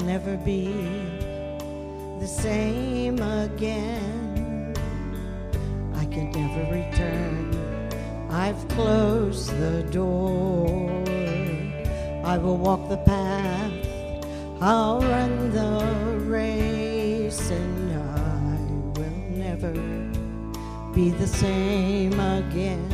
never be the same again. I can never return. I've closed the door. I will walk the path. I'll run the race, and I will never be the same again.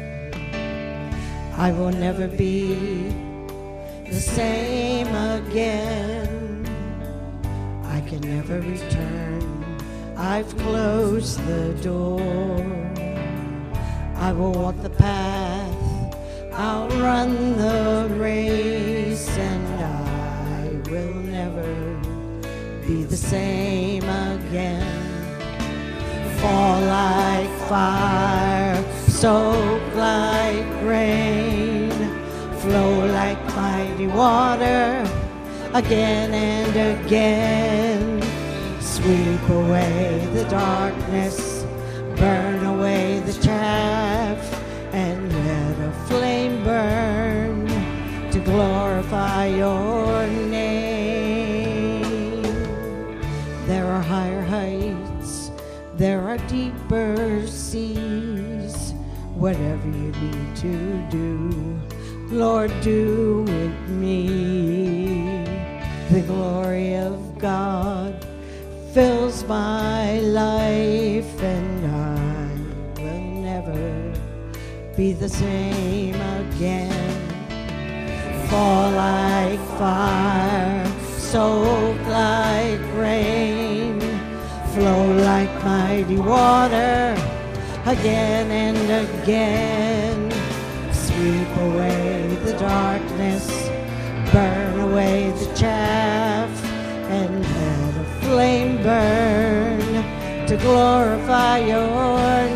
I will never be the same again. I can never return. I've closed the door. I will walk the path. I'll run the race, and I will never be the same again. Fall like fire, soak like rain, flow like mighty water, again and again. Sweep away the darkness, burn away the chaff, and let a flame burn to glorify your name. There are higher heights, there are deeper seas. Whatever you need to do, Lord, do with me. The glory of God fills my life, and I will never be the same again. Fall like fire, soak like rain, flow like mighty water, again and again. Sweep away the darkness, burn away the chaff, and let a flame burn to glorify your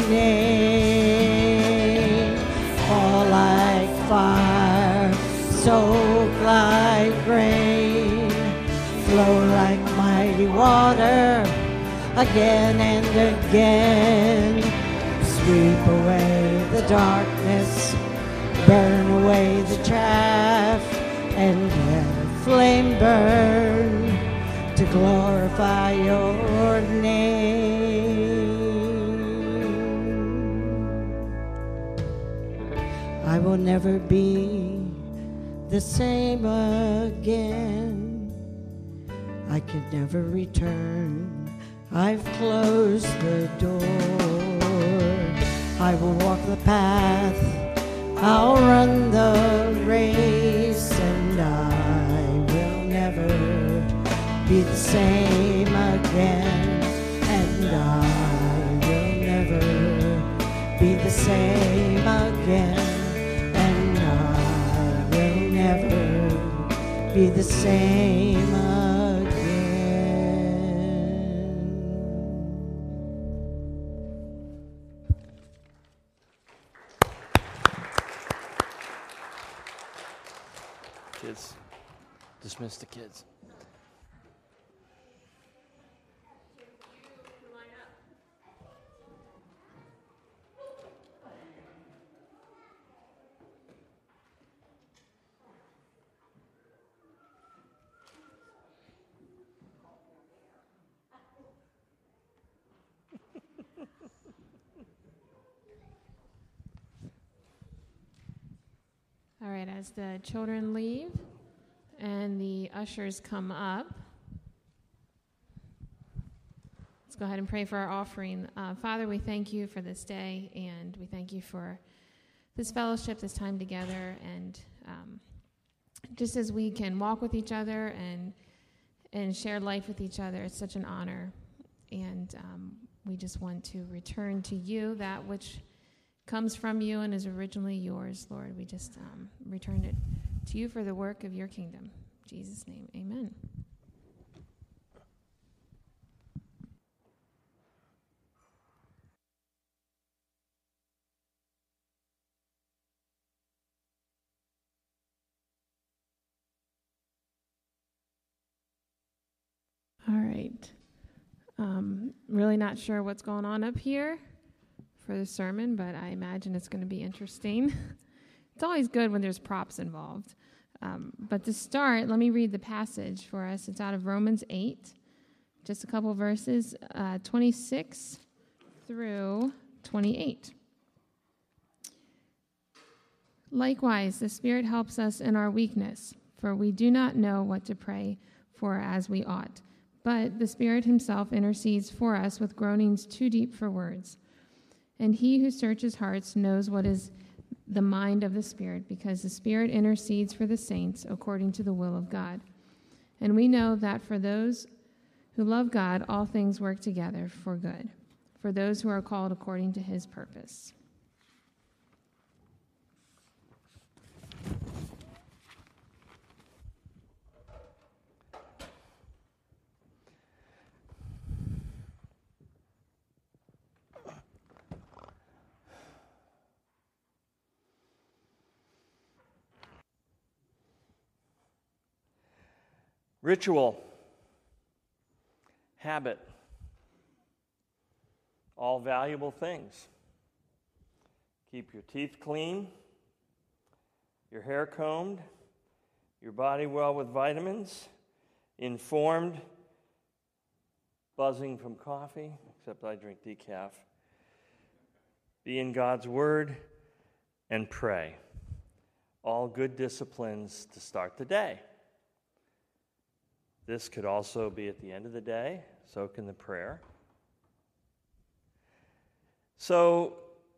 name. Fall like fire, soak like rain, flow like mighty water, again and again. Sweep away the darkness, burn away the chaff, and let a flame burn to glorify your name. I will never be the same again. I could never return. I've closed the door. I will walk the path. I'll run the race, and I will never be the same again. And I will never be the same again. And I will never be the same again. Kids, dismiss the kids. All right, as the children leave and the ushers come up, let's go ahead and pray for our offering. Father, we thank you for this day, and we thank you for this fellowship, this time together, and just as we can walk with each other and share life with each other, it's such an honor. And we just want to return to you that which comes from you and is originally yours, Lord. We just return it to you for the work of your kingdom. In Jesus' name, amen. All right. Really not sure what's going on up here for the sermon, but I imagine it's going to be interesting. It's always good when there's props involved. But to start, let me read the passage for us. It's out of Romans 8, just a couple verses, 26 through 28. Likewise, the Spirit helps us in our weakness, for we do not know what to pray for as we ought. But the Spirit himself intercedes for us with groanings too deep for words. And he who searches hearts knows what is the mind of the Spirit, because the Spirit intercedes for the saints according to the will of God. And we know that for those who love God, all things work together for good, for those who are called according to his purpose. Ritual, habit, all valuable things. Keep your teeth clean, your hair combed, your body well with vitamins, informed, buzzing from coffee, except I drink decaf. Be in God's Word and pray. All good disciplines to start the day. This could also be at the end of the day, so can the prayer. So,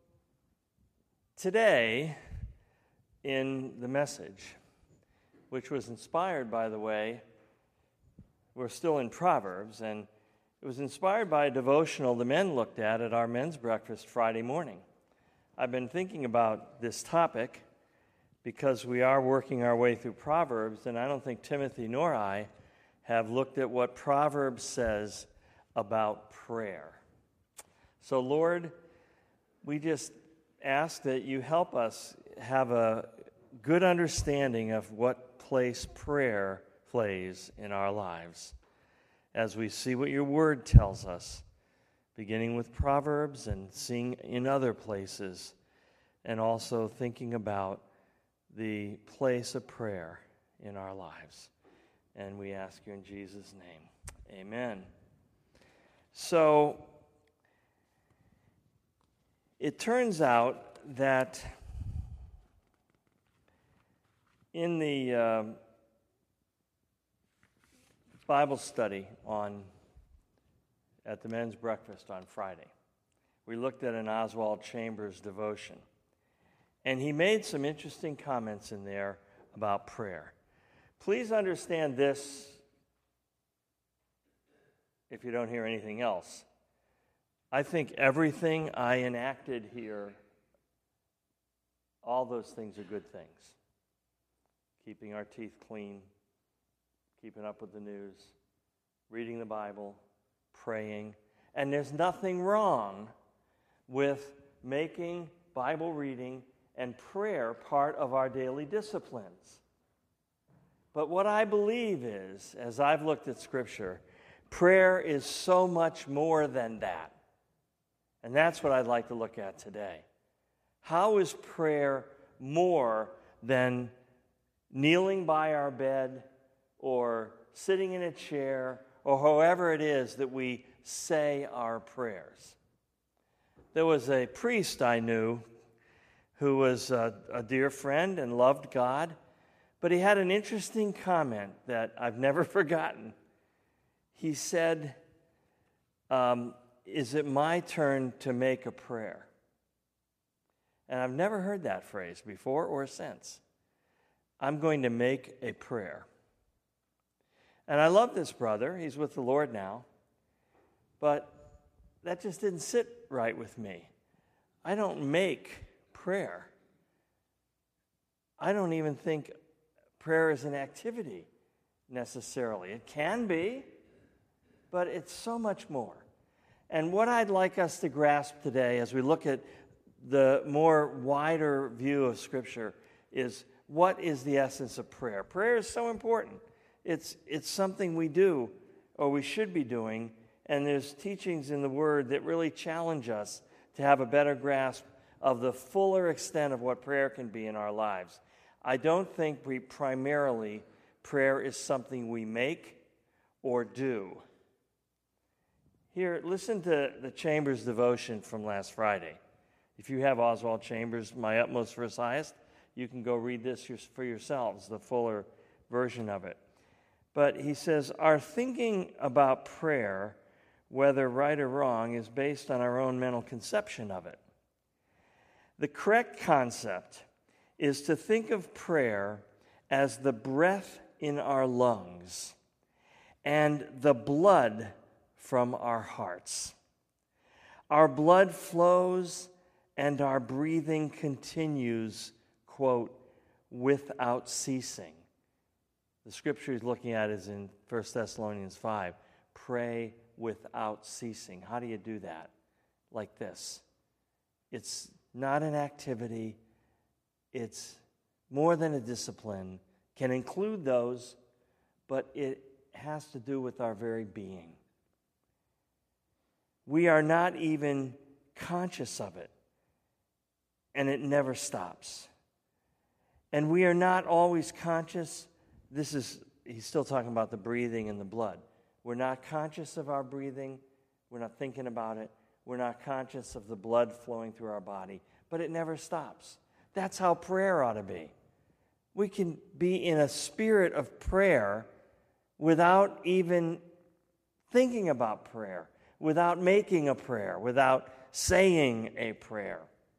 today, in the message, which was inspired, by the way, we're still in Proverbs, and it was inspired by a devotional the men looked at our men's breakfast Friday morning. I've been thinking about this topic because we are working our way through Proverbs, and I don't think Timothy nor I have looked at what Proverbs says about prayer. So, Lord, we just ask that you help us have a good understanding of what place prayer plays in our lives as we see what your word tells us, beginning with Proverbs and seeing in other places, and also thinking about the place of prayer in our lives. And we ask you in Jesus' name. Amen. So, it turns out that in the Bible study at the men's breakfast on Friday, we looked at an Oswald Chambers devotion. And he made some interesting comments in there about prayer. Please understand this, if you don't hear anything else. I think everything I enacted here, all those things are good things. Keeping our teeth clean, keeping up with the news, reading the Bible, praying. And there's nothing wrong with making Bible reading and prayer part of our daily disciplines. But what I believe is, as I've looked at Scripture, prayer is so much more than that. And that's what I'd like to look at today. How is prayer more than kneeling by our bed or sitting in a chair or however it is that we say our prayers? There was a priest I knew who was a dear friend and loved God. But he had an interesting comment that I've never forgotten. He said, is it my turn to make a prayer? And I've never heard that phrase before or since. I'm going to make a prayer. And I love this brother. He's with the Lord now. But that just didn't sit right with me. I don't make prayer. I don't even think prayer is an activity, necessarily. It can be, but it's so much more. And what I'd like us to grasp today as we look at the more wider view of Scripture is, what is the essence of prayer? Prayer is so important. It's something we do, or we should be doing, and there's teachings in the Word that really challenge us to have a better grasp of the fuller extent of what prayer can be in our lives. I don't think prayer is something we make or do. Here, listen to the Chambers devotion from last Friday. If you have Oswald Chambers, My Utmost for His Highest, you can go read this for yourselves, the fuller version of it. But he says, our thinking about prayer, whether right or wrong, is based on our own mental conception of it. The correct concept is to think of prayer as the breath in our lungs and the blood from our hearts. Our blood flows and our breathing continues, quote, without ceasing. The scripture he's looking at is in 1 Thessalonians 5. Pray without ceasing. How do you do that? Like this. It's not an activity. It's more than a discipline. Can include those, but it has to do with our very being. We are not even conscious of it, and it never stops. And we are not always conscious. He's still talking about the breathing and the blood. We're not conscious of our breathing. We're not thinking about it. We're not conscious of the blood flowing through our body, but it never stops. That's how prayer ought to be. We can be in a spirit of prayer without even thinking about prayer, without making a prayer, without saying a prayer.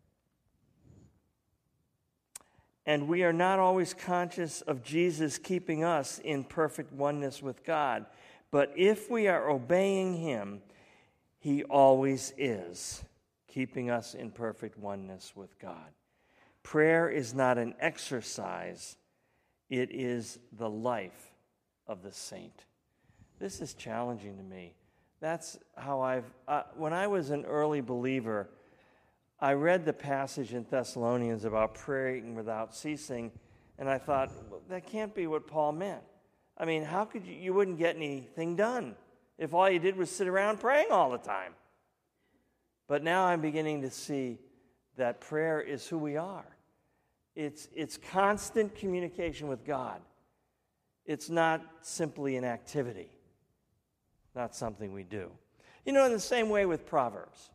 And we are not always conscious of Jesus keeping us in perfect oneness with God. But if we are obeying Him, He always is keeping us in perfect oneness with God. Prayer is not an exercise. It is the life of the saint. This is challenging to me. That's how when I was an early believer, I read the passage in Thessalonians about praying without ceasing, and I thought, well, that can't be what Paul meant. I mean, how could you wouldn't get anything done if all you did was sit around praying all the time. But now I'm beginning to see that prayer is who we are. It's constant communication with God. It's not simply an activity, not something we do. You know, in the same way with Proverbs.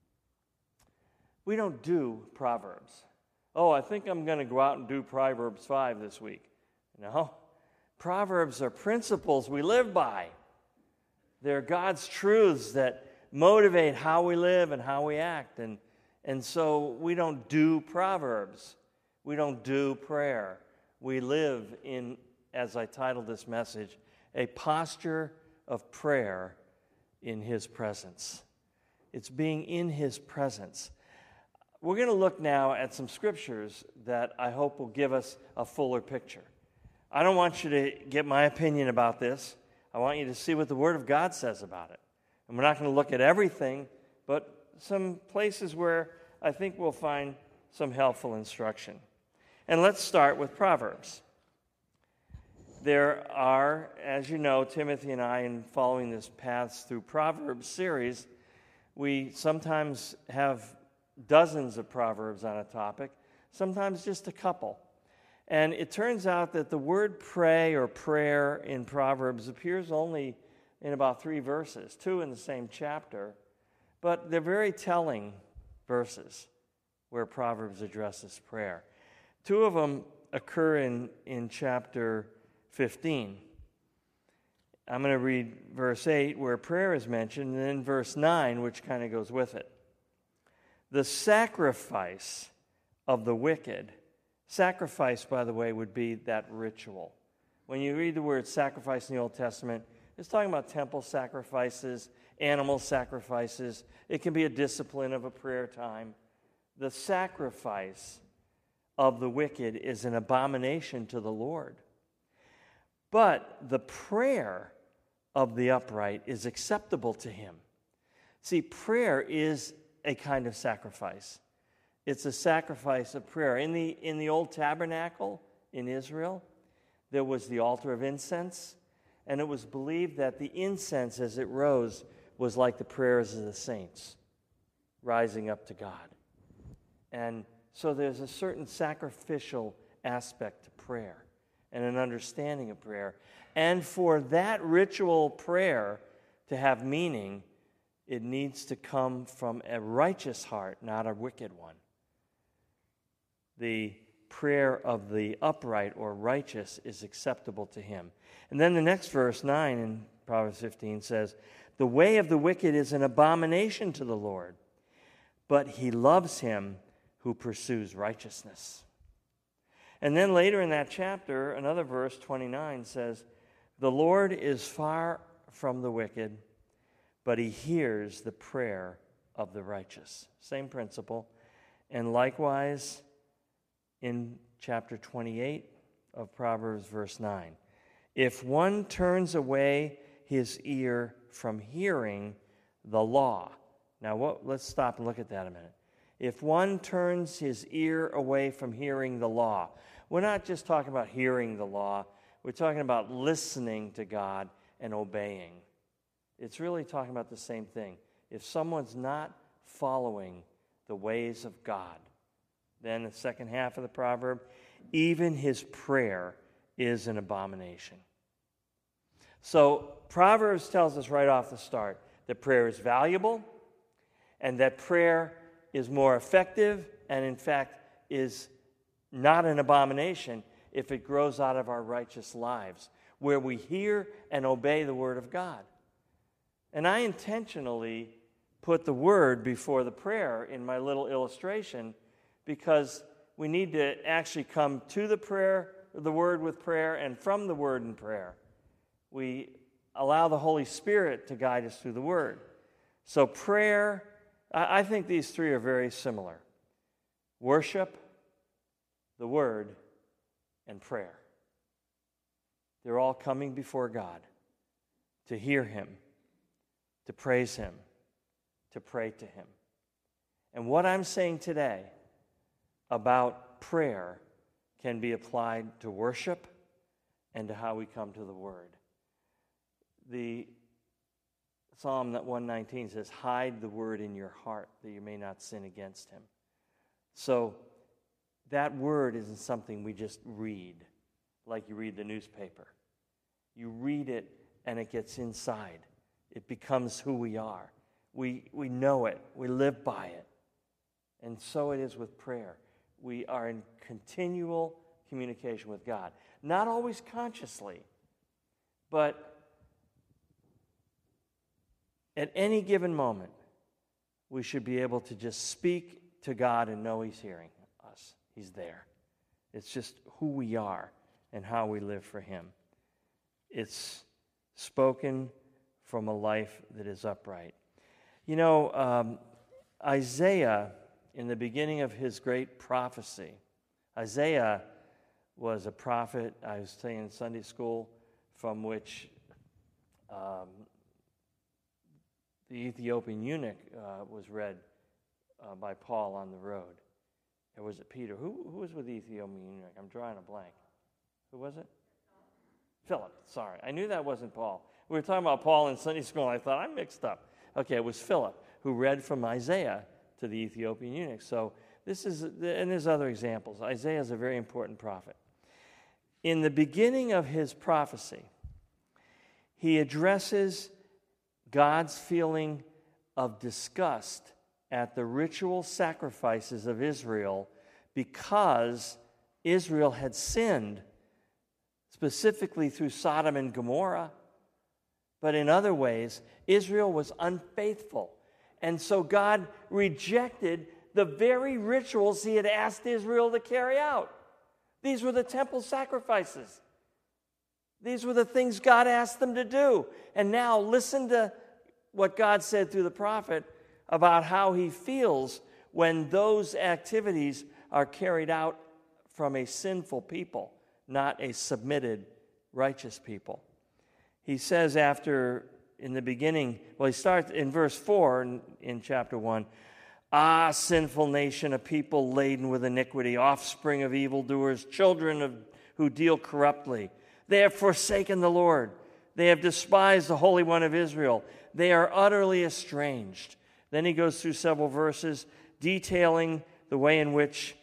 We don't do Proverbs. Oh, I think I'm going to go out and do Proverbs 5 this week. No. Proverbs are principles we live by. They're God's truths that motivate how we live and how we act. And so we don't do Proverbs. We don't do prayer. We live in, as I titled this message, a posture of prayer in His presence. It's being in His presence. We're going to look now at some scriptures that I hope will give us a fuller picture. I don't want you to get my opinion about this. I want you to see what the Word of God says about it. And we're not going to look at everything, but some places where I think we'll find some helpful instruction. And let's start with Proverbs. There are, as you know, Timothy and I, in following this Paths Through Proverbs series, we sometimes have dozens of Proverbs on a topic, sometimes just a couple. And it turns out that the word pray or prayer in Proverbs appears only in about 3 verses, 2 in the same chapter, but they're very telling verses where Proverbs addresses prayer. 2 of them occur in chapter 15. I'm going to read verse 8 where prayer is mentioned, and then verse 9, which kind of goes with it. The sacrifice of the wicked. Sacrifice, by the way, would be that ritual. When you read the word sacrifice in the Old Testament, it's talking about temple sacrifices, animal sacrifices. It can be a discipline of a prayer time. The sacrifice of the wicked is an abomination to the Lord. But the prayer of the upright is acceptable to Him. See, prayer is a kind of sacrifice. It's a sacrifice of prayer. In the old tabernacle in Israel, there was the altar of incense, and it was believed that the incense as it rose was like the prayers of the saints rising up to God. And so there's a certain sacrificial aspect to prayer and an understanding of prayer. And for that ritual prayer to have meaning, it needs to come from a righteous heart, not a wicked one. The prayer of the upright or righteous is acceptable to him. And then the next verse, 9 in Proverbs 15, says, "The way of the wicked is an abomination to the Lord, but he loves him who pursues righteousness." And then later in that chapter, another verse, 29, says, "The Lord is far from the wicked, but he hears the prayer of the righteous." Same principle. And likewise, in chapter 28 of Proverbs, verse 9, "If one turns away his ear from hearing the law." Now, let's stop and look at that a minute. If one turns his ear away from hearing the law, we're not just talking about hearing the law, we're talking about listening to God and obeying. It's really talking about the same thing. If someone's not following the ways of God, then the second half of the proverb, even his prayer is an abomination. So Proverbs tells us right off the start that prayer is valuable and that prayer is more effective and, in fact, is not an abomination if it grows out of our righteous lives, where we hear and obey the Word of God. And I intentionally put the Word before the prayer in my little illustration because we need to actually come to the Word with prayer, and from the Word in prayer. We allow the Holy Spirit to guide us through the Word. So prayer, I think these three are very similar. Worship, the Word, and prayer. They're all coming before God to hear Him, to praise Him, to pray to Him. And what I'm saying today about prayer can be applied to worship and to how we come to the Word. The Psalm 119 says, "Hide the Word in your heart that you may not sin against Him." So that Word isn't something we just read like you read the newspaper. You read it and it gets inside. It becomes who we are. We know it. We live by it. And so it is with prayer. We are in continual communication with God. Not always consciously, but at any given moment, we should be able to just speak to God and know He's hearing us. He's there. It's just who we are and how we live for Him. It's spoken from a life that is upright. You know, Isaiah, in the beginning of his great prophecy, Isaiah was a prophet, I was saying in Sunday school, from which the Ethiopian eunuch was read by Paul on the road. Or was it Peter? Who was with the Ethiopian eunuch? I'm drawing a blank. Who was it? Philip, sorry. I knew that wasn't Paul. We were talking about Paul in Sunday school, and I thought, I mixed up. Okay, it was Philip who read from Isaiah to the Ethiopian eunuch. So this is, and there's other examples. Isaiah is a very important prophet. In the beginning of his prophecy, he addresses God's feeling of disgust at the ritual sacrifices of Israel because Israel had sinned, specifically through Sodom and Gomorrah. But in other ways, Israel was unfaithful. And so God rejected the very rituals He had asked Israel to carry out. These were the temple sacrifices. These were the things God asked them to do. And now listen to what God said through the prophet about how He feels when those activities are carried out from a sinful people, not a submitted, righteous people. He says in the beginning, he starts in verse 4 in chapter 1, "Ah, sinful nation, a people laden with iniquity, offspring of evildoers, children who deal corruptly. They have forsaken the Lord. They have despised the Holy One of Israel. They are utterly estranged." Then he goes through several verses detailing the way in which,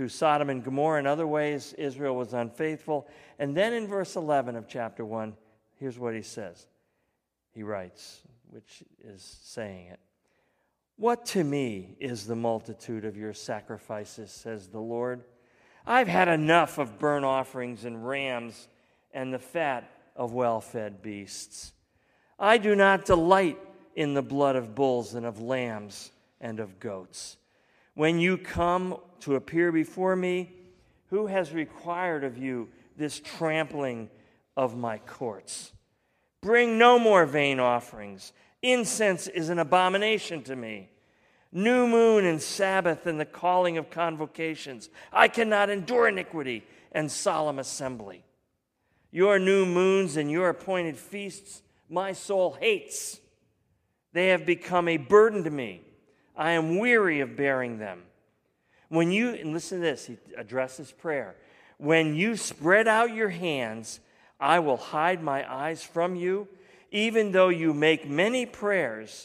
through Sodom and Gomorrah and other ways Israel was unfaithful. And then in verse 11 of chapter 1, here's what he says. He writes, which is saying it. What to me is the multitude of your sacrifices, says the Lord. I've had enough of burnt offerings and rams and the fat of well-fed beasts. I do not delight in the blood of bulls and of lambs and of goats. When you come to appear before me, who has required of you this trampling of my courts? Bring no more vain offerings. Incense is an abomination to me. New moon and Sabbath and the calling of convocations. I cannot endure iniquity and solemn assembly. Your new moons and your appointed feasts my soul hates. They have become a burden to me. I am weary of bearing them. And listen to this, he addresses prayer. When you spread out your hands, I will hide my eyes from you. Even though you make many prayers,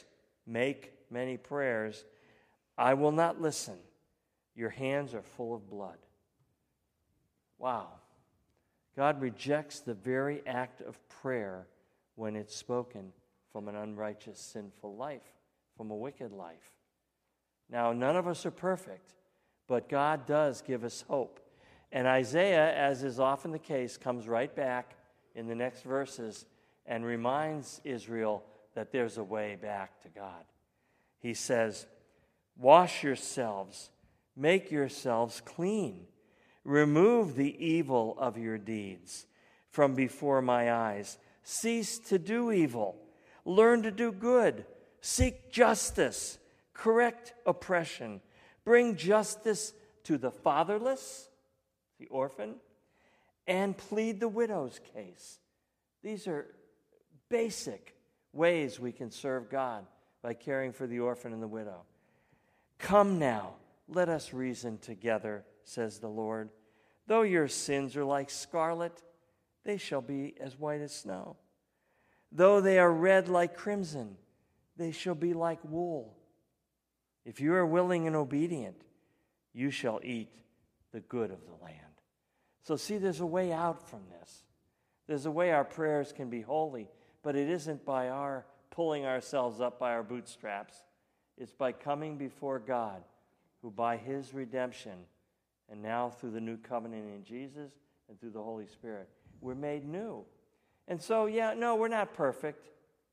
I will not listen. Your hands are full of blood. Wow. God rejects the very act of prayer when it's spoken from an unrighteous, sinful life, from a wicked life. Now, none of us are perfect, but God does give us hope. And Isaiah, as is often the case, comes right back in the next verses and reminds Israel that there's a way back to God. He says, wash yourselves, make yourselves clean. Remove the evil of your deeds from before my eyes. Cease to do evil. Learn to do good. Seek justice. Correct oppression. Bring justice to the fatherless, the orphan, and plead the widow's case. These are basic ways we can serve God by caring for the orphan and the widow. Come now, let us reason together, says the Lord. Though your sins are like scarlet, they shall be as white as snow. Though they are red like crimson, they shall be like wool. If you are willing and obedient, you shall eat the good of the land. So see, there's a way out from this. There's a way our prayers can be holy, but it isn't by our pulling ourselves up by our bootstraps. It's by coming before God, who by his redemption, and now through the new covenant in Jesus and through the Holy Spirit, we're made new. And so, we're not perfect.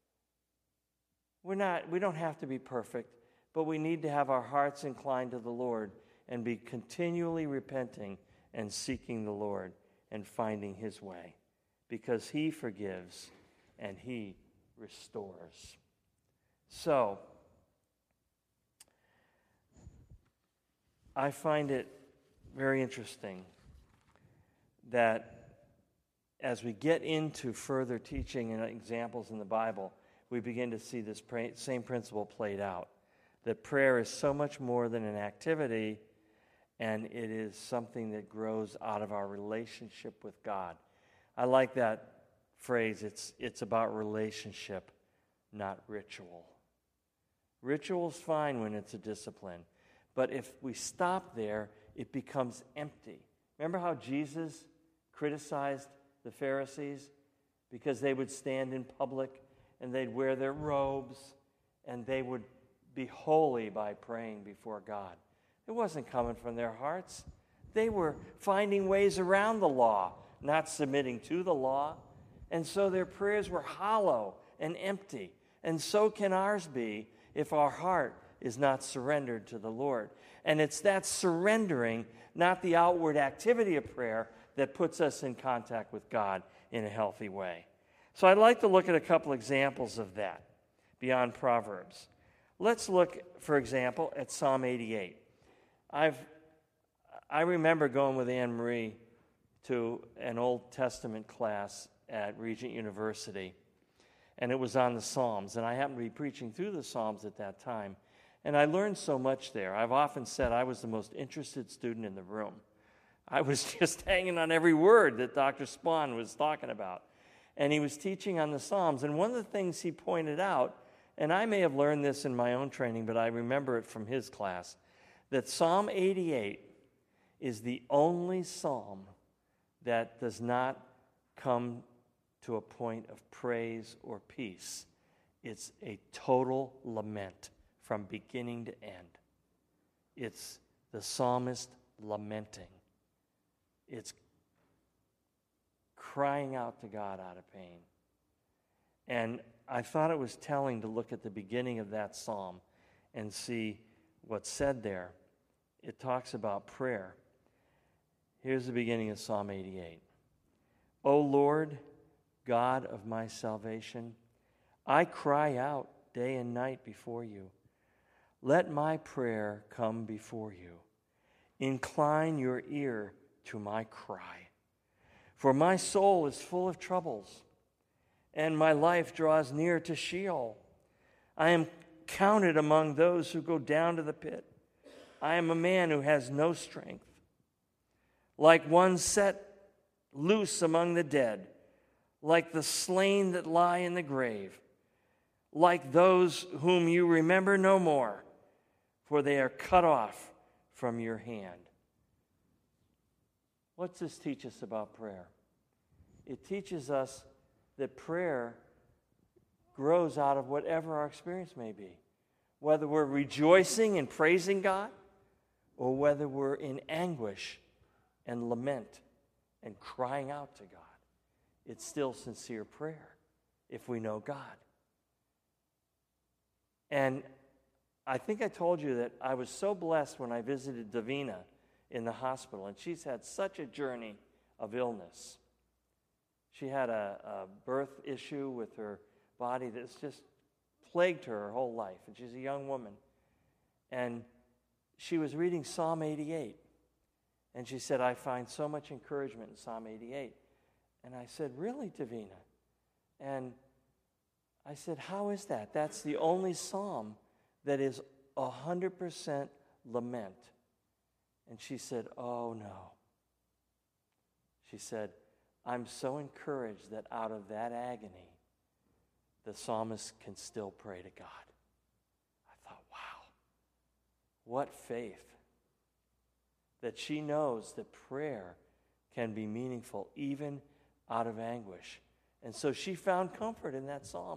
We don't have to be perfect, but we need to have our hearts inclined to the Lord and be continually repenting and seeking the Lord and finding his way, because he forgives and he restores. So, I find it very interesting that as we get into further teaching and examples in the Bible, we begin to see this same principle played out. That prayer is so much more than an activity, and it is something that grows out of our relationship with God. I like that phrase, it's about relationship, not ritual. Ritual's fine when it's a discipline, but if we stop there, it becomes empty. Remember how Jesus criticized the Pharisees? Because they would stand in public and they'd wear their robes and they would be holy by praying before God. It wasn't coming from their hearts. They were finding ways around the law, not submitting to the law. And so their prayers were hollow and empty. And so can ours be if our heart is not surrendered to the Lord. And it's that surrendering, not the outward activity of prayer, that puts us in contact with God in a healthy way. So I'd like to look at a couple examples of that beyond Proverbs. Let's look, for example, at Psalm 88. I remember going with Anne Marie to an Old Testament class at Regent University, and it was on the Psalms, and I happened to be preaching through the Psalms at that time, and I learned so much there. I've often said I was the most interested student in the room. I was just hanging on every word that Dr. Spahn was talking about, and he was teaching on the Psalms, and one of the things he pointed out, and I may have learned this in my own training, but I remember it from his class, that Psalm 88 is the only psalm that does not come to a point of praise or peace. It's a total lament from beginning to end. It's the psalmist lamenting. It's crying out to God out of pain. And I thought it was telling to look at the beginning of that psalm and see what's said there. It talks about prayer. Here's the beginning of Psalm 88. O Lord, God of my salvation, I cry out day and night before you. Let my prayer come before you. Incline your ear to my cry. For my soul is full of troubles, and my life draws near to Sheol. I am counted among those who go down to the pit. I am a man who has no strength, like one set loose among the dead, like the slain that lie in the grave, like those whom you remember no more, for they are cut off from your hand. What's this teach us about prayer? It teaches us that prayer grows out of whatever our experience may be, whether we're rejoicing and praising God or whether we're in anguish and lament and crying out to God. It's still sincere prayer if we know God. And I think I told you that I was so blessed when I visited Davina in the hospital, and she's had such a journey of illness. She had a birth issue with her body that's just plagued her whole life, and she's a young woman. And she was reading Psalm 88, and she said, I find so much encouragement in Psalm 88. And I said, really, Davina? And I said, how is that? That's the only psalm that is 100% lament. And she said, oh, no. She said, I'm so encouraged that out of that agony, the psalmist can still pray to God. I thought, wow, what faith that she knows that prayer can be meaningful even out of anguish. And so she found comfort in that psalm.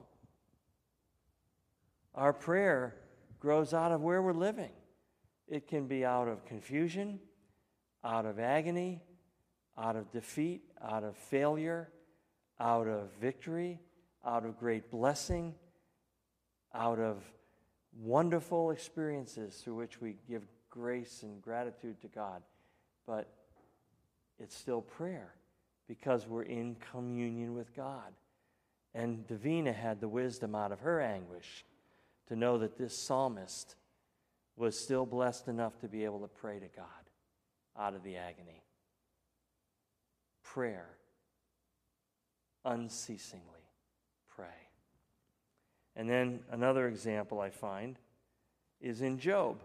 Our prayer grows out of where we're living. It can be out of confusion, out of agony, out of defeat, out of failure, out of victory, out of great blessing, out of wonderful experiences through which we give grace and gratitude to God. But it's still prayer because we're in communion with God. And Davina had the wisdom out of her anguish to know that this psalmist was still blessed enough to be able to pray to God out of the agony. Prayer, unceasingly pray. And then another example I find is in Job.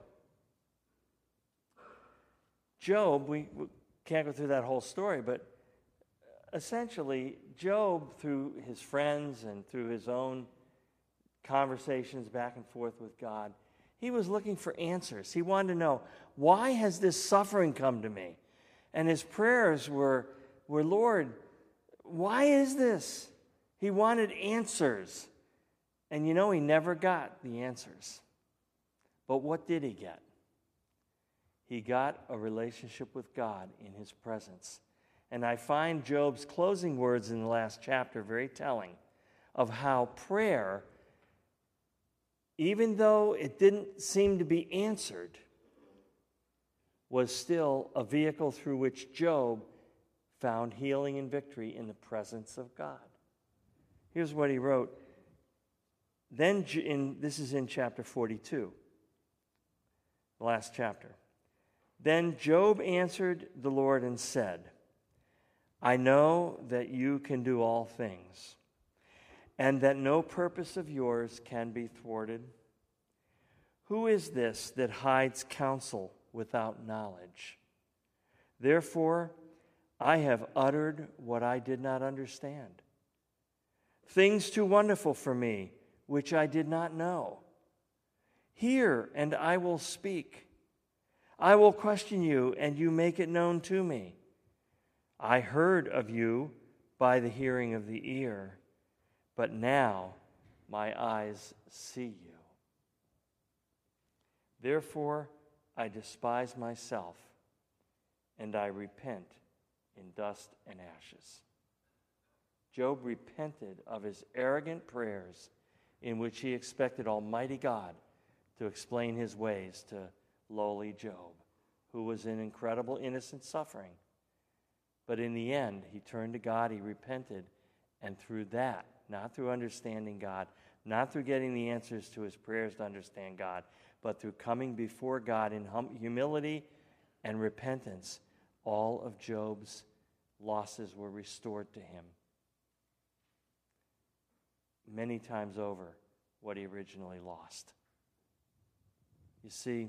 Job, we can't go through that whole story, but essentially, Job, through his friends and through his own conversations back and forth with God, he was looking for answers. He wanted to know, why has this suffering come to me? And his prayers were, Lord, why is this? He wanted answers. And you know, he never got the answers. But what did he get? He got a relationship with God in his presence. And I find Job's closing words in the last chapter very telling of how prayer, even though it didn't seem to be answered, was still a vehicle through which Job found healing and victory in the presence of God. Here's what he wrote. This is in chapter 42, the last chapter. Then Job answered the Lord and said, I know that you can do all things, and that no purpose of yours can be thwarted. Who is this that hides counsel without knowledge? Therefore, I have uttered what I did not understand, things too wonderful for me, which I did not know. Hear, and I will speak. I will question you, and you make it known to me. I heard of you by the hearing of the ear, but now my eyes see you. Therefore, I despise myself, and I repent in dust and ashes. Job repented of his arrogant prayers in which he expected Almighty God to explain his ways to lowly Job, who was in incredible innocent suffering. But in the end, he turned to God, he repented, and through that, not through understanding God, not through getting the answers to his prayers to understand God, but through coming before God in humility and repentance, all of Job's losses were restored to him. Many times over what he originally lost. You see,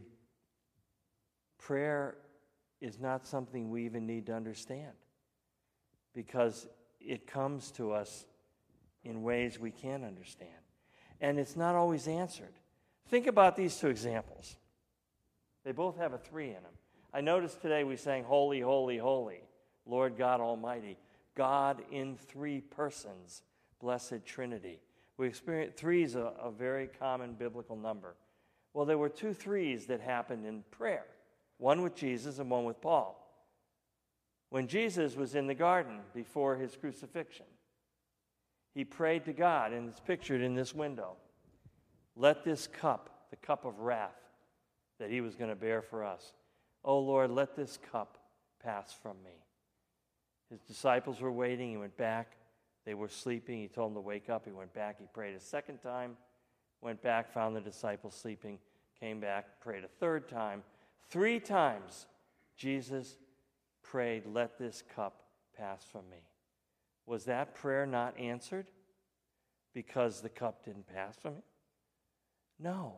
prayer is not something we even need to understand because it comes to us in ways we can't understand. And it's not always answered. Think about these two examples. They both have a 3 in them. I noticed today we sang, Holy, Holy, Holy, Lord God Almighty, God in 3 persons, Blessed Trinity. We experience 3 is a very common biblical number. Well, there were 2 3s that happened in prayer, one with Jesus and one with Paul. When Jesus was in the garden before his crucifixion, he prayed to God, and it's pictured in this window. Let this cup, the cup of wrath that he was going to bear for us, oh Lord, let this cup pass from me. His disciples were waiting. He went back. They were sleeping. He told them to wake up. He went back. He prayed a second time, went back, found the disciples sleeping, came back, prayed a third time. 3 times Jesus prayed, let this cup pass from me. Was that prayer not answered because the cup didn't pass from him? No.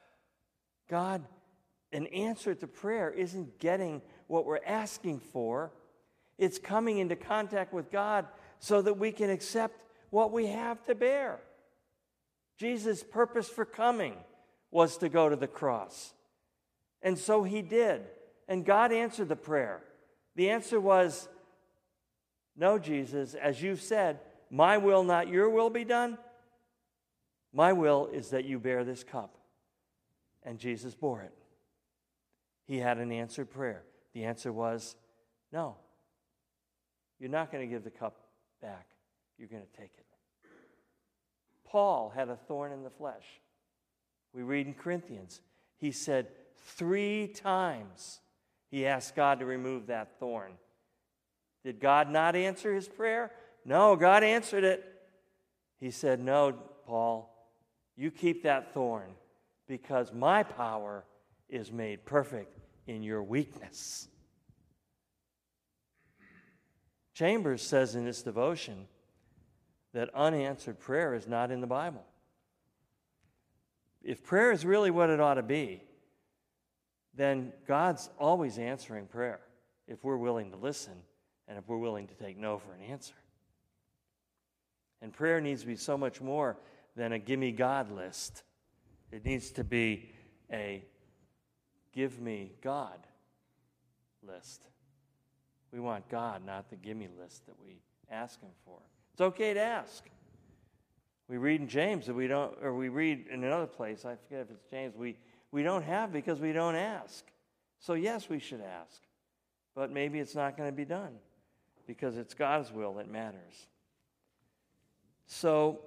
God, an answer to prayer isn't getting what we're asking for. It's coming into contact with God so that we can accept what we have to bear. Jesus' purpose for coming was to go to the cross. And so he did. And God answered the prayer. The answer was, no, Jesus, as you've said, my will, not your will, be done. My will is that you bear this cup. And Jesus bore it. He had an answered prayer. The answer was, no. You're not going to give the cup back. You're going to take it. Paul had a thorn in the flesh. We read in Corinthians, he said 3 times he asked God to remove that thorn. Did God not answer his prayer? No, God answered it. He said, no, Paul, you keep that thorn because my power is made perfect in your weakness. Chambers says in this devotion that unanswered prayer is not in the Bible. If prayer is really what it ought to be, then God's always answering prayer if we're willing to listen and if we're willing to take no for an answer. And prayer needs to be so much more than a gimme God list. It needs to be a give me God list. We want God, not the gimme list that we ask him for. It's okay to ask. We read in James that we don't, or we read in another place, I forget if it's James, we don't have because we don't ask. So yes, we should ask. But maybe it's not going to be done because it's God's will that matters. So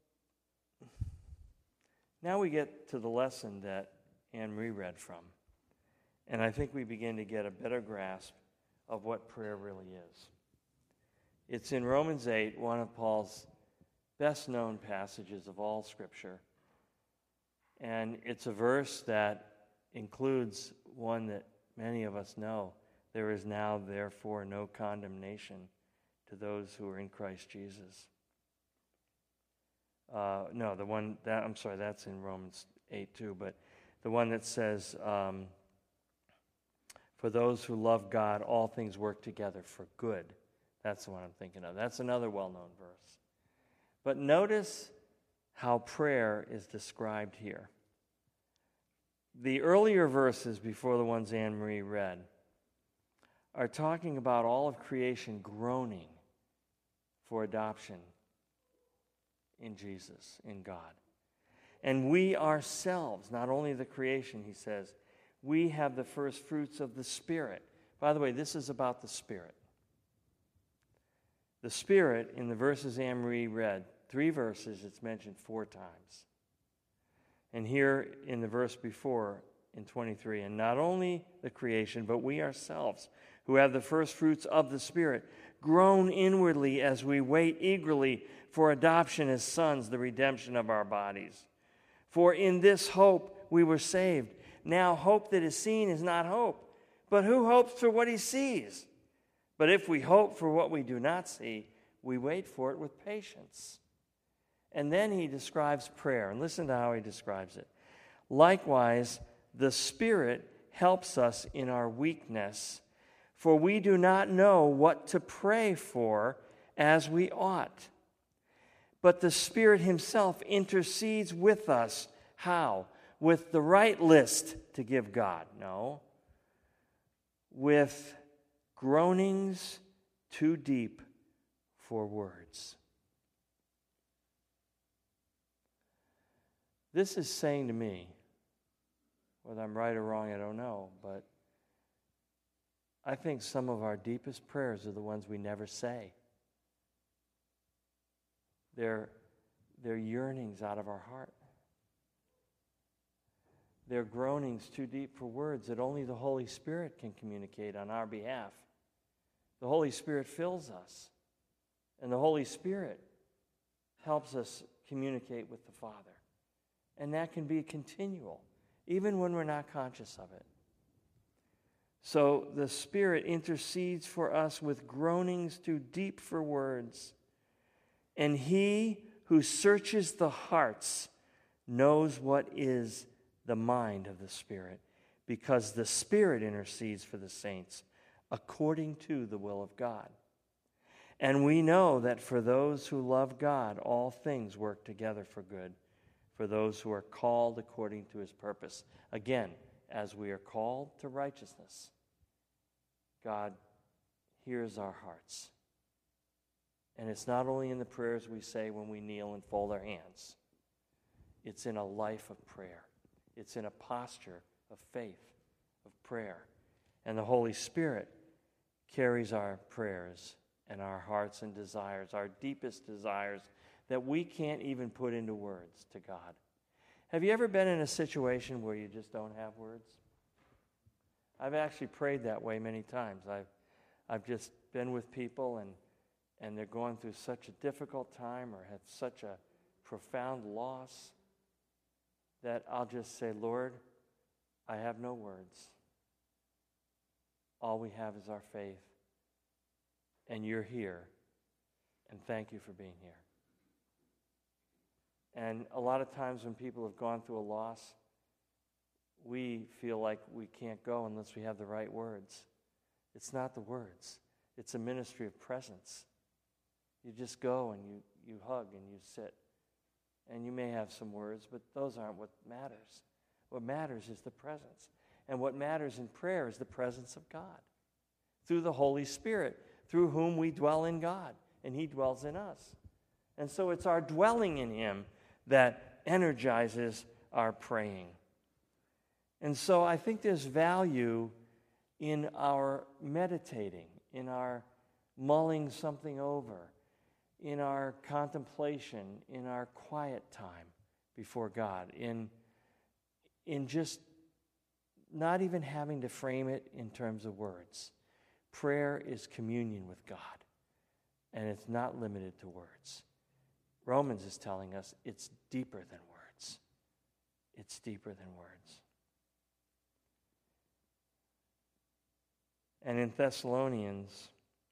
now we get to the lesson that Anne-Marie read from. And I think we begin to get a better grasp of what prayer really is. It's in Romans 8, one of Paul's best-known passages of all Scripture. And it's a verse that includes one that many of us know. There is now, therefore, no condemnation to those who are in Christ Jesus. That's in Romans 8 too, but the one that says, for those who love God, all things work together for good. That's the one I'm thinking of. That's another well-known verse. But notice how prayer is described here. The earlier verses before the ones Anne-Marie read are talking about all of creation groaning for adoption in Jesus, in God. And we ourselves, not only the creation, he says, we have the first fruits of the Spirit. By the way, this is about the Spirit. The Spirit, in the verses Anne-Marie read, 3 verses, it's mentioned 4 times. And here in the verse before, in 23, and not only the creation, but we ourselves, who have the first fruits of the Spirit, groan inwardly as we wait eagerly for adoption as sons, the redemption of our bodies. For in this hope we were saved. Now hope that is seen is not hope, but who hopes for what he sees? But if we hope for what we do not see, we wait for it with patience. And then he describes prayer, and listen to how he describes it. Likewise, the Spirit helps us in our weakness, for we do not know what to pray for as we ought. But the Spirit himself intercedes with us. How? With the right list to give God? No. With groanings too deep for words. This is saying to me, whether I'm right or wrong, I don't know, but I think some of our deepest prayers are the ones we never say. They're yearnings out of our heart. They're groanings too deep for words that only the Holy Spirit can communicate on our behalf. The Holy Spirit fills us, and the Holy Spirit helps us communicate with the Father. And that can be continual, even when we're not conscious of it. So the Spirit intercedes for us with groanings too deep for words. And he who searches the hearts knows what is the mind of the Spirit, because the Spirit intercedes for the saints according to the will of God. And we know that for those who love God, all things work together for good, for those who are called according to his purpose. Again, as we are called to righteousness, God hears our hearts. And it's not only in the prayers we say when we kneel and fold our hands. It's in a life of prayer. It's in a posture of faith, of prayer. And the Holy Spirit carries our prayers and our hearts and desires, our deepest desires, that we can't even put into words to God. Have you ever been in a situation where you just don't have words? I've actually prayed that way many times. I've just been with people and they're going through such a difficult time or have such a profound loss that I'll just say, Lord, I have no words. All we have is our faith, and you're here, and thank you for being here. And a lot of times when people have gone through a loss, we feel like we can't go unless we have the right words. It's not the words. It's a ministry of presence. You just go and you hug and you sit. And you may have some words, but those aren't what matters. What matters is the presence. And what matters in prayer is the presence of God through the Holy Spirit, through whom we dwell in God, and he dwells in us. And so it's our dwelling in him that energizes our praying. And so I think there's value in our meditating, in our mulling something over, in our contemplation, in our quiet time before God, in just not even having to frame it in terms of words. Prayer is communion with God, and it's not limited to words. Romans is telling us it's deeper than words. It's deeper than words. And in Thessalonians,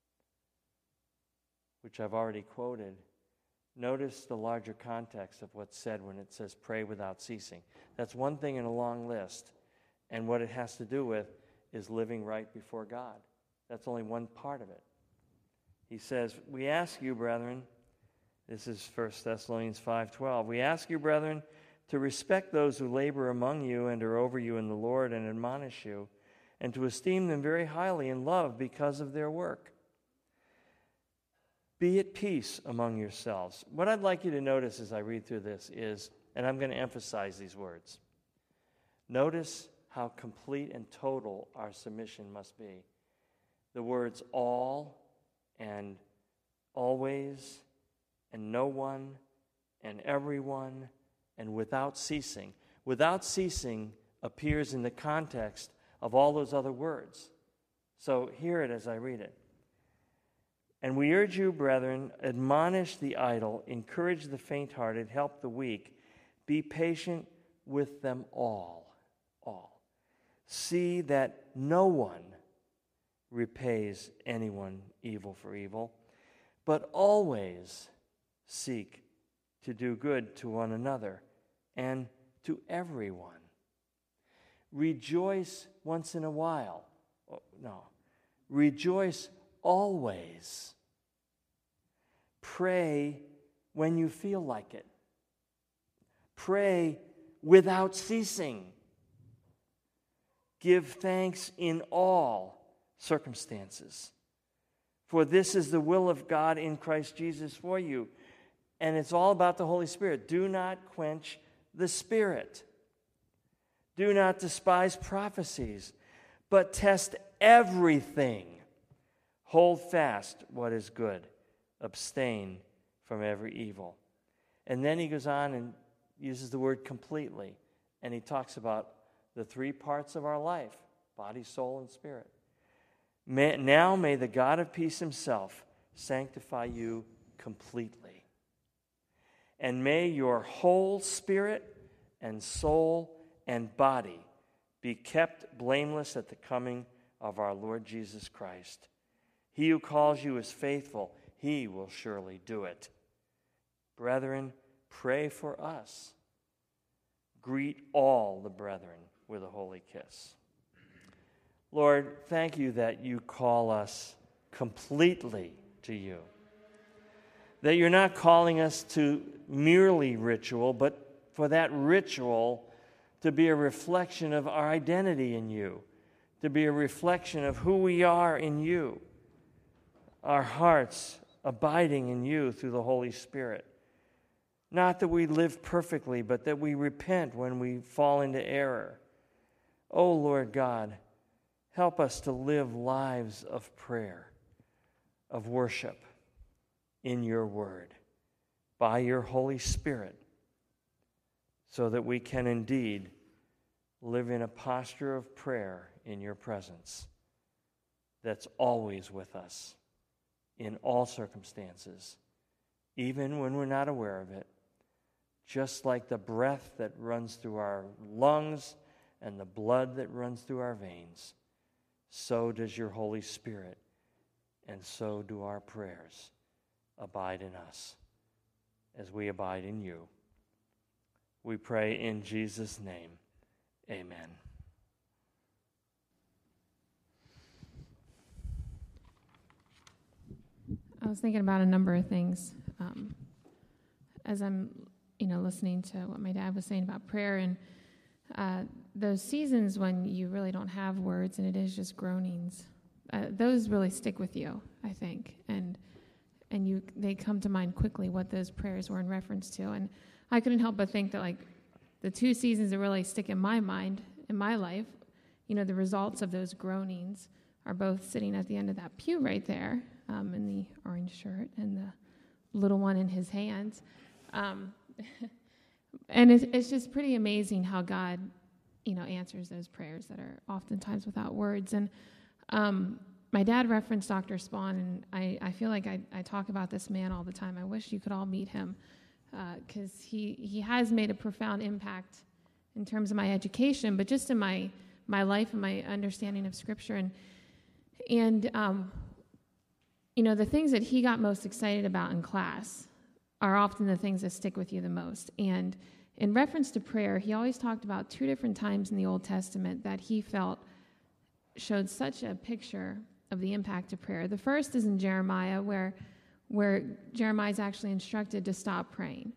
which I've already quoted, notice the larger context of what's said when it says pray without ceasing. That's one thing in a long list, and what it has to do with is living right before God. That's only one part of it. He says, we ask you, brethren, this is 1 Thessalonians 5:12, we ask you, brethren, to respect those who labor among you and are over you in the Lord and admonish you, and to esteem them very highly in love because of their work. Be at peace among yourselves. What I'd like you to notice as I read through this is, and I'm going to emphasize these words, notice how complete and total our submission must be. The words all and always and no one and everyone and without ceasing. Without ceasing appears in the context of all those other words. So hear it as I read it. And we urge you, brethren, admonish the idle, encourage the faint-hearted, help the weak, be patient with them all. All. See that no one repays anyone evil for evil, but always seek to do good to one another and to everyone. Rejoice once in a while. Rejoice always. Pray when you feel like it. Pray without ceasing. Give thanks in all circumstances. For this is the will of God in Christ Jesus for you. And it's all about the Holy Spirit. Do not quench the Spirit. Do not despise prophecies, but test everything. Hold fast what is good. Abstain from every evil. And then he goes on and uses the word completely. And he talks about the three parts of our life, body, soul, and spirit. Now may the God of peace himself sanctify you completely. And may your whole spirit and soul and body be kept blameless at the coming of our Lord Jesus Christ. He who calls you is faithful. He will surely do it. Brethren, pray for us. Greet all the brethren with a holy kiss. Lord, thank you that you call us completely to you. That you're not calling us to merely ritual, but for that ritual to be a reflection of our identity in you, to be a reflection of who we are in you, our hearts abiding in you through the Holy Spirit. Not that we live perfectly, but that we repent when we fall into error. Oh, Lord God, help us to live lives of prayer, of worship in your word, by your Holy Spirit, so that we can indeed live in a posture of prayer in your presence that's always with us in all circumstances, even when we're not aware of it. Just like the breath that runs through our lungs and the blood that runs through our veins, so does your Holy Spirit, and so do our prayers abide in us as we abide in you. We pray in Jesus' name. Amen. I was thinking about a number of things as I'm, listening to what my dad was saying about prayer, and those seasons when you really don't have words and it is just groanings, those really stick with you, I think, and they come to mind quickly what those prayers were in reference to. And I couldn't help but think that, like, the two seasons that really stick in my mind in my life, the results of those groanings are both sitting at the end of that pew right there, in the orange shirt and the little one in his hands. And it's just pretty amazing how God, answers those prayers that are oftentimes without words. And my dad referenced Dr. Spahn, and I feel like I talk about this man all the time. I wish you could all meet him, because he has made a profound impact in terms of my education, but just in my life and my understanding of Scripture. And the things that he got most excited about in class are often the things that stick with you the most. And in reference to prayer, he always talked about two different times in the Old Testament that he felt showed such a picture of the impact of prayer. The first is in Jeremiah, where Jeremiah is actually instructed to stop praying.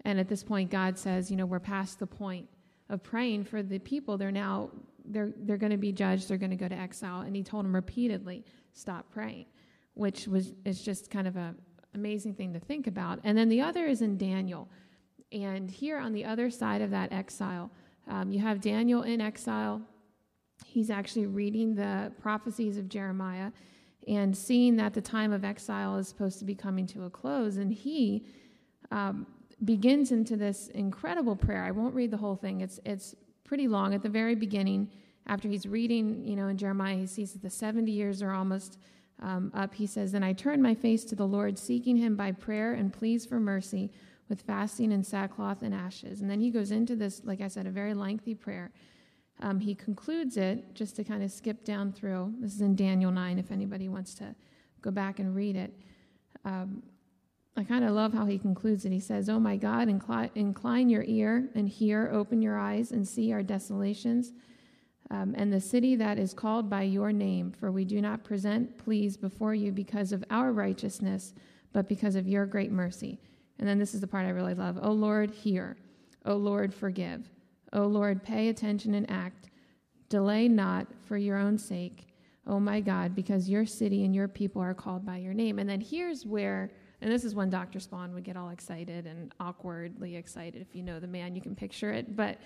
And at this point, God says, we're past the point of praying for the people. They're going to be judged. They're going to go to exile. And he told them repeatedly, stop praying, which is just kind of a amazing thing to think about. And then the other is in Daniel. And here on the other side of that exile, you have Daniel in exile. He's actually reading the prophecies of Jeremiah and seeing that the time of exile is supposed to be coming to a close. And he begins into this incredible prayer. I won't read the whole thing. It's pretty long. At the very beginning, after he's reading, in Jeremiah, he sees that the 70 years are almost up. He says, "Then I turned my face to the Lord, seeking him by prayer and pleas for mercy, with fasting and sackcloth and ashes." And then he goes into this, like I said, a very lengthy prayer. He concludes it, just to kind of skip down through. This is in Daniel 9, if anybody wants to go back and read it. I kind of love how he concludes it. He says, "Oh my God, incline your ear and hear, open your eyes and see our desolations, and the city that is called by your name. For we do not present pleas before you because of our righteousness, but because of your great mercy." And then this is the part I really love. "O Lord, hear. O Lord, forgive. O Lord, pay attention and act. Delay not for your own sake, O my God, because your city and your people are called by your name." And then here's where, and this is when Dr. Spahn would get all excited and awkwardly excited. If you know the man, you can picture it. But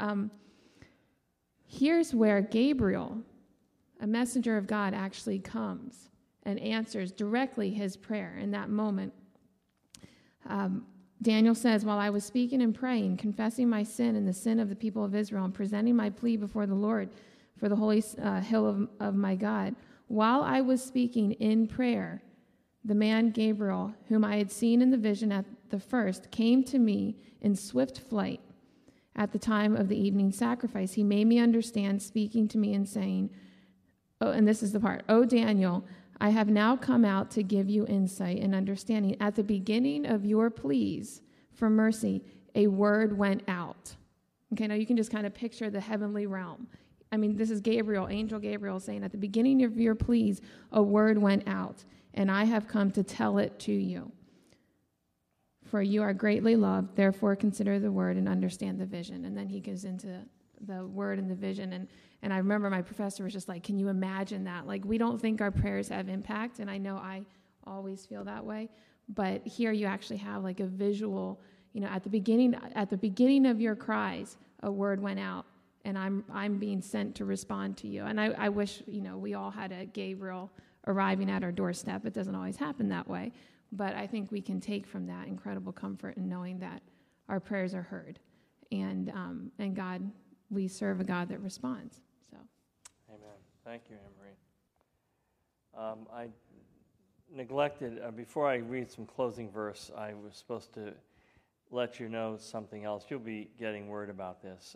here's where Gabriel, a messenger of God, actually comes and answers directly his prayer in that moment. Daniel says, "While I was speaking and praying, confessing my sin and the sin of the people of Israel, and presenting my plea before the Lord for the holy hill of my God, while I was speaking in prayer, the man Gabriel, whom I had seen in the vision at the first, came to me in swift flight at the time of the evening sacrifice. He made me understand, speaking to me and saying," and this is the part, "O Daniel, I have now come out to give you insight and understanding. At the beginning of your pleas for mercy, a word went out." Okay, now you can just kind of picture the heavenly realm. I mean, this is Gabriel, Angel Gabriel, saying, "At the beginning of your pleas, a word went out, and I have come to tell it to you. For you are greatly loved, therefore consider the word and understand the vision." And then he goes into the word and the vision. And I remember my professor was just like, "Can you imagine that?" Like, we don't think our prayers have impact, and I know I always feel that way. But here you actually have like a visual, at the beginning of your cries, a word went out, and I'm being sent to respond to you. And I wish, we all had a Gabriel arriving at our doorstep. It doesn't always happen that way. But I think we can take from that incredible comfort in knowing that our prayers are heard. And God, we serve a God that responds. So, amen. Thank you, Anne-Marie. I neglected, before I read some closing verse, I was supposed to let you know something else. You'll be getting word about this.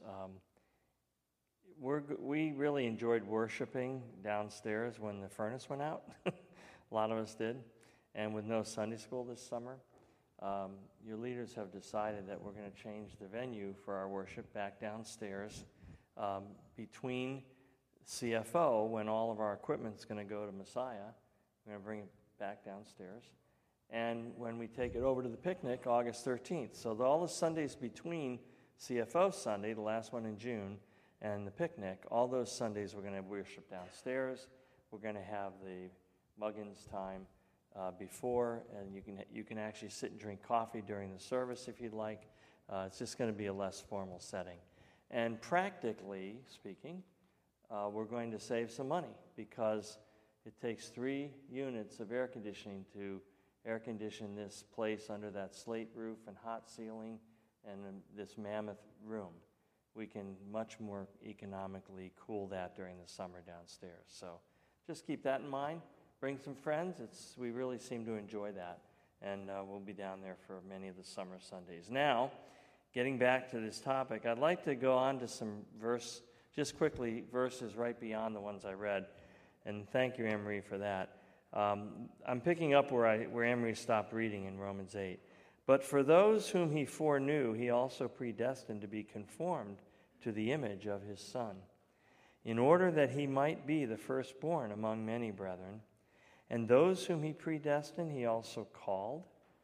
We really enjoyed worshiping downstairs when the furnace went out. A lot of us did. And with no Sunday school this summer, your leaders have decided that we're going to change the venue for our worship back downstairs between CFO, when all of our equipment's going to go to Messiah. We're going to bring it back downstairs. And when we take it over to the picnic, August 13th. So all the Sundays between CFO Sunday, the last one in June, and the picnic, all those Sundays we're going to worship downstairs. We're going to have the Muggins time before, and you can actually sit and drink coffee during the service if you'd like. It's just going to be a less formal setting. And practically speaking, we're going to save some money, because it takes 3 units of air conditioning to air condition this place under that slate roof and hot ceiling and this mammoth room. We can much more economically cool that during the summer downstairs. So just keep that in mind. Bring some friends. We really seem to enjoy that. And we'll be down there for many of the summer Sundays. Now, getting back to this topic, I'd like to go on to some verses right beyond the ones I read. And thank you, Anne-Marie, for that. I'm picking up where Anne-Marie stopped reading in Romans 8. "But for those whom he foreknew, he also predestined to be conformed to the image of his Son, in order that he might be the firstborn among many brethren. And those whom he predestined, he also called.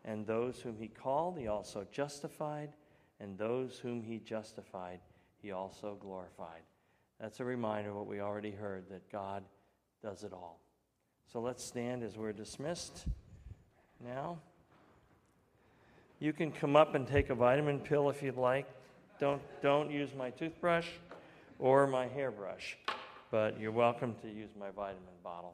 And those whom he called, he also justified. And those whom he justified, he also glorified. That's a reminder of what we already heard, that God does it all. So let's stand as we're dismissed now. You can come up and take a vitamin pill if you'd like. Don't use my toothbrush or my hairbrush, but you're welcome to use my vitamin bottle.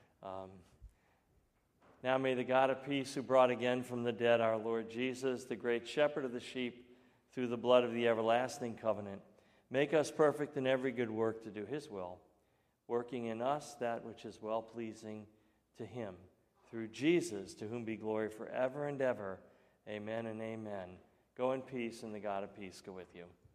Now may the God of peace, who brought again from the dead our Lord Jesus, the great shepherd of the sheep, through the blood of the everlasting covenant, make us perfect in every good work to do his will, working in us that which is well-pleasing to him. Through Jesus, to whom be glory forever and ever. Amen and amen. Go in peace, and the God of peace go with you.